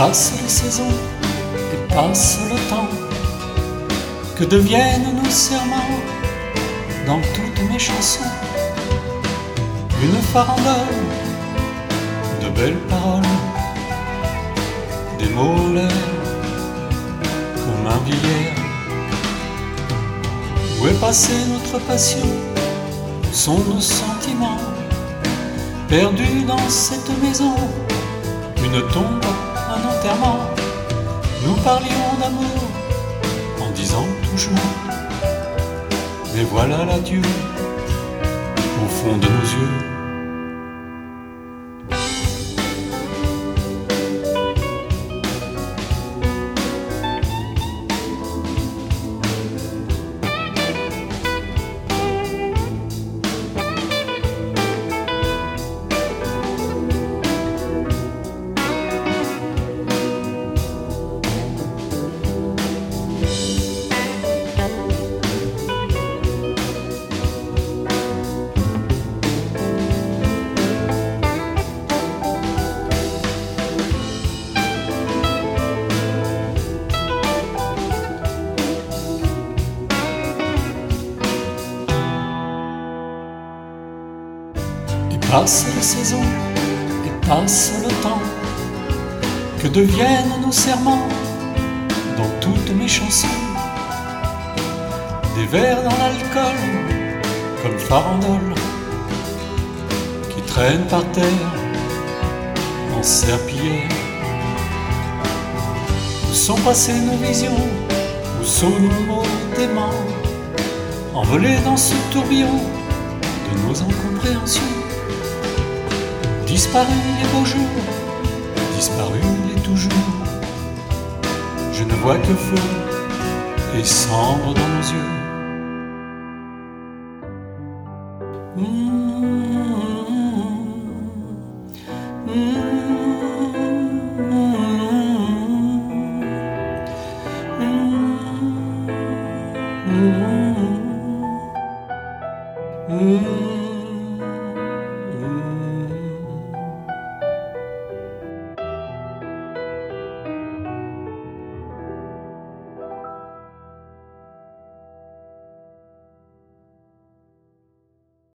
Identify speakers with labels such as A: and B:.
A: Passent les saisons et passe le temps, que deviennent nos serments dans toutes mes chansons. Une farandole de belles paroles, des mots l'air comme un vieillard. Où est passée notre passion? Où sont nos sentiments? Perdus dans cette maison, une tombe, un enterrement. Nous parlions d'amour en disant toujours, mais voilà l'adieu au fond de nos yeux. Passent les saisons et passe le temps, que deviennent nos serments dans toutes mes chansons. Des vers dans l'alcool comme farandole qui traînent par terre en serpillière. Où sont passées nos visions? Où sont nos mots déments, envolés dans ce tourbillon de nos incompréhensions? Disparus les beaux jours, disparus les toujours. Je ne vois que feu et cendre dans nos yeux.